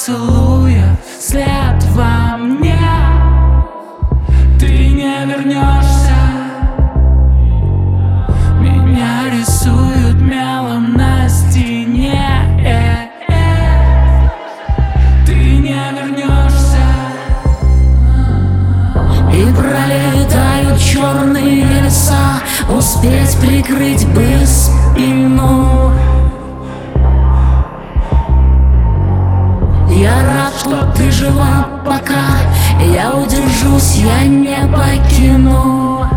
поцелуя след во мне. Ты не вернешься, меня рисуют мелом на стене. Ты не вернешься. И пролетают черные леса, успеть прикрыть бы спину. Я рад, что ты жива, пока я удержусь, я не покину.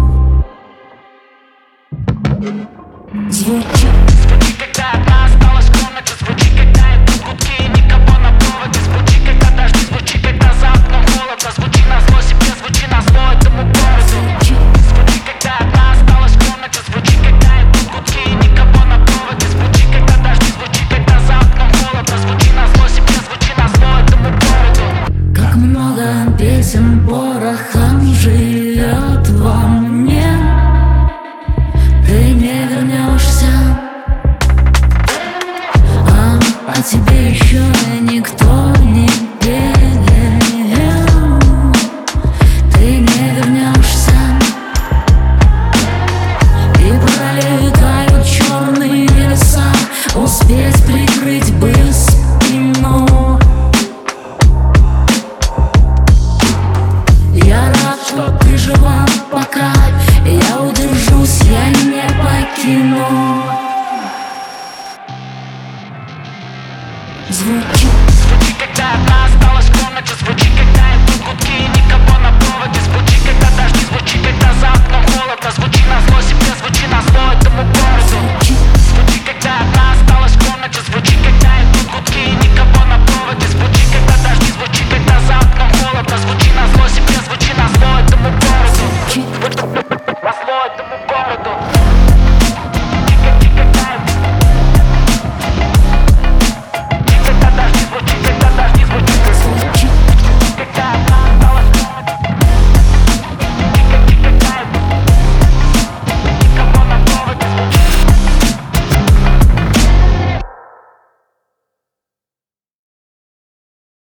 Звучит. Звучи, когда одна осталась в комнате. Звучи, когда идут гудки и никого на проводе. Звучи, когда дожди, звучи, когда за окном холодно. Звучи назло себе, звучи назло этому городу. Звучи, когда одна осталась в комнате. Звучи, когда идут гудки и никого на проводе. Звучи, когда дожди, звучи, когда за окном холодно. Звучи назло себе, звучи назло этому городу. Как много песен порохом живет во мне.